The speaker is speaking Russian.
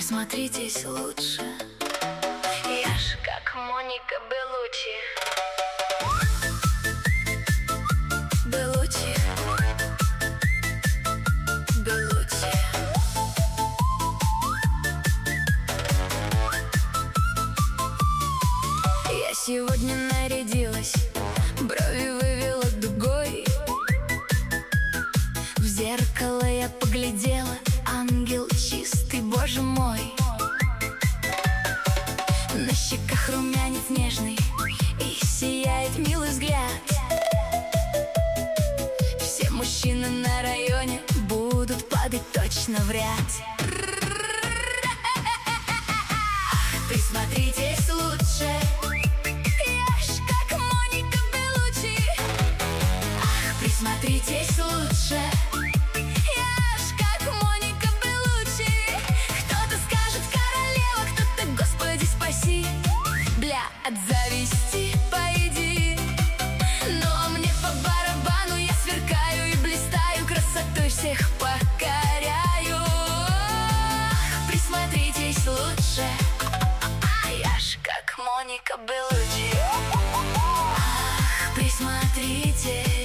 Присмотритесь лучше. Я ж как Моника Беллуччи. Беллуччи, Беллуччи. Я сегодня нарядилась, брови вывела дугой. В зеркало я поглядела, ангел чистый, боже мой. На щеках румянец нежный, и сияет милый взгляд. Все мужчины на районе будут падать точно в ряд. Присмотритесь лучше. Я ж как Моника Беллуччи. Присмотритесь лучше. Я ж как Моника Беллуччи. Кто-то скажет королева, кто-то Господи спаси. Бля, от зависти пойди. Но мне по барабану, я сверкаю и блистаю, красотой всех покоряю. Присмотритесь лучше. Я ж как Моника Беллуччи. Присмотритесь.